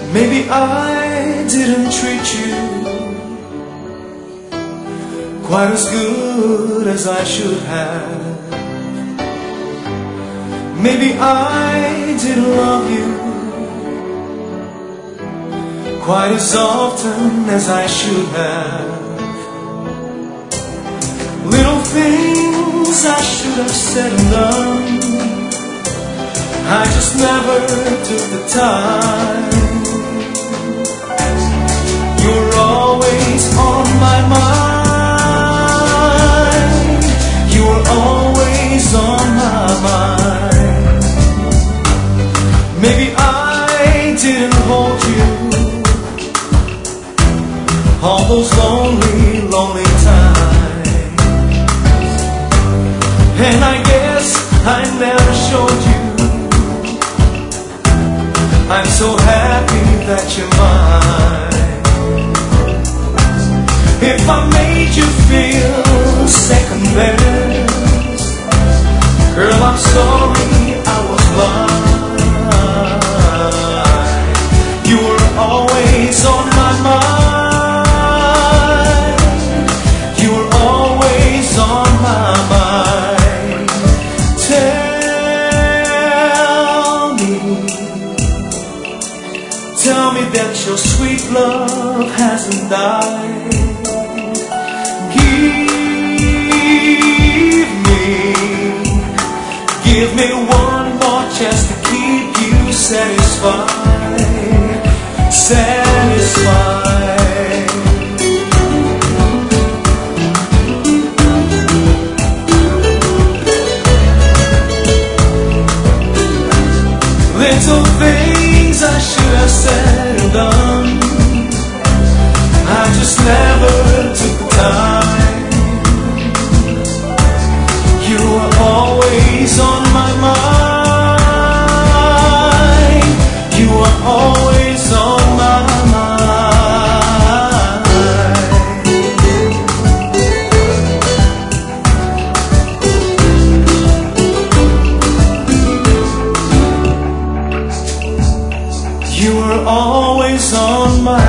Maybe I didn't treat you quite as good as I should have. Maybe I didn't love you quite as often as I should have. Little things I should have said and done, I just never took the time. You're always on my mind. You're always on my mind. Maybe I didn't hold you all those lonely, lonely times. And I guess I never showed you I'm so happy that you're mine. If I made you feel second best, girl, I'm sorry I was blind. You were always on my mind. You were always on my mind. Tell me that your sweet love hasn't died. Give me one more chance to keep you satisfied, satisfied. Little things I should have said and done, I just never took the time. You were always on my mind. You were always on my mind. You were always on my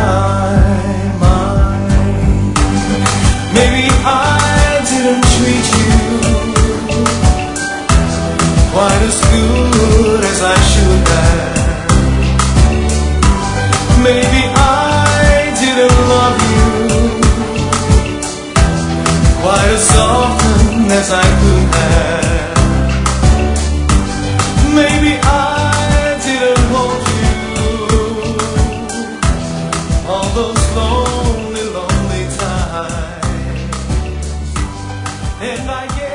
mind. Maybe I didn't treat you quite as good as I should have. Maybe I didn't love you quite as often as I could have. Maybe I didn't hold you all those lonely, lonely times. And I